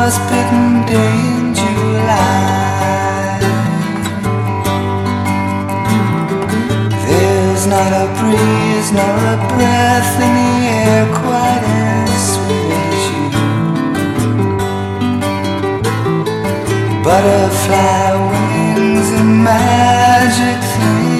frost-bitten day in July. There's not a breeze nor a breath in the air quite as sweet as you. Butterfly wings and magic things